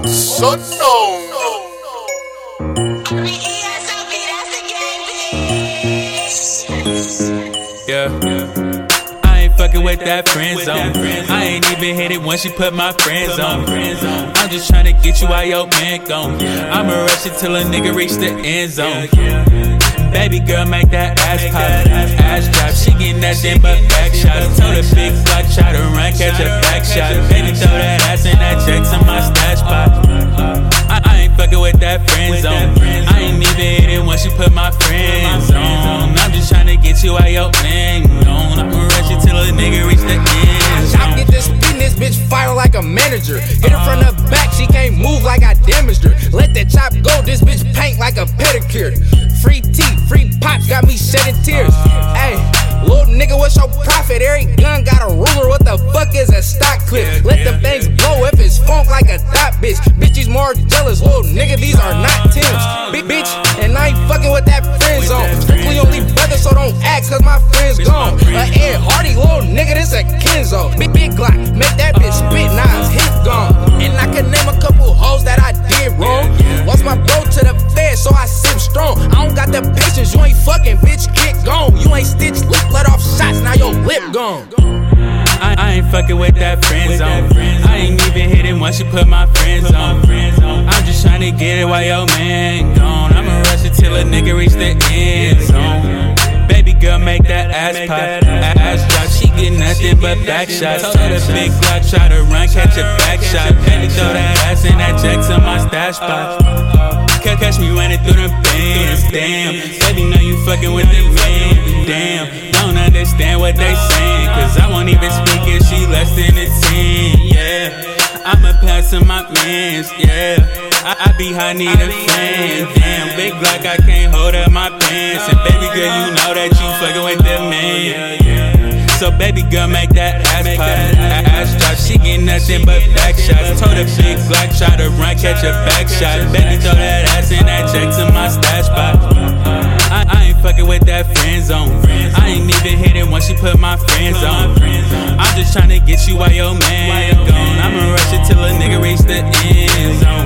So no. Yeah. I ain't fucking with that friend zone. I ain't even hit it once she put my friends on. I'm just tryna get you out your man gone. I'ma rush it till a nigga reach the end zone. Baby girl, make that ass pop, ass drop. She getting that damn but back shot. Told her big block, try to run, catch a back shot. Baby, throw that ass in that checks in my stash pot. I ain't fucking with that friend zone. I ain't even hit it once she put my friends on. I'm just tryna get you out your man gone. I'ma rush it till a nigga reach the end zone. I get this spin, this bitch fire like a manager. Hit her from the back, she can't move like I damaged her. Let that chop go, this bitch paint like a pedicure. Free teeth, free pops, got me shedding tears. Ayy, little nigga, what's your profit? Every gun got a ruler, what the fuck is a stock clip? Let them things blow if it's funk like a thought, bitch. Bitch, he's more jealous, little nigga, these are not Tims. Big bitch, and I ain't fucking with that friend zone. Strictly only brother, so don't ask, cause my friend's gone. Ed Hardy, little nigga, this a Kenzo. Big Glock, make that bitch spit, now his hip gone. And I can name a couple hoes that I did wrong. Lost my bro to the fed, so I sip strong. I don't got the patience, you ain't fucking, bitch, get gone. You ain't stitched lip, let off shots, now your lip gone. I ain't fucking with that friend zone. I ain't even hit it once she put my friends on. I'm just tryna get it while your man gone. I'ma rush it till a nigga reach the end zone. Baby girl, make that ass pop, ass drop. She get nothing but back shots. Told her big block, try to run, catch a back shot. Baby, throw that ass in that checks in my stash spot. Catch me running through the bands, damn. Baby, know you fucking with the man, damn. Don't understand what they saying, cause I won't even speak if she less than a 10, yeah. I'ma pass to my mans, yeah. I be high, need a fan, damn. Big block, I can't hold up my pants. And baby girl, you know that you fucking with the man. So baby girl, make that ass pop, ass drop. She get nothing but back shots. Told her big block, try to run, catch a back shot. Baby, throw that ass in that checks in my stash spot. I ain't fucking with that friend zone. I ain't even hit it once she put my friends on. I'm just tryna get you while your man gone. I'ma rush it till a nigga reach the end zone.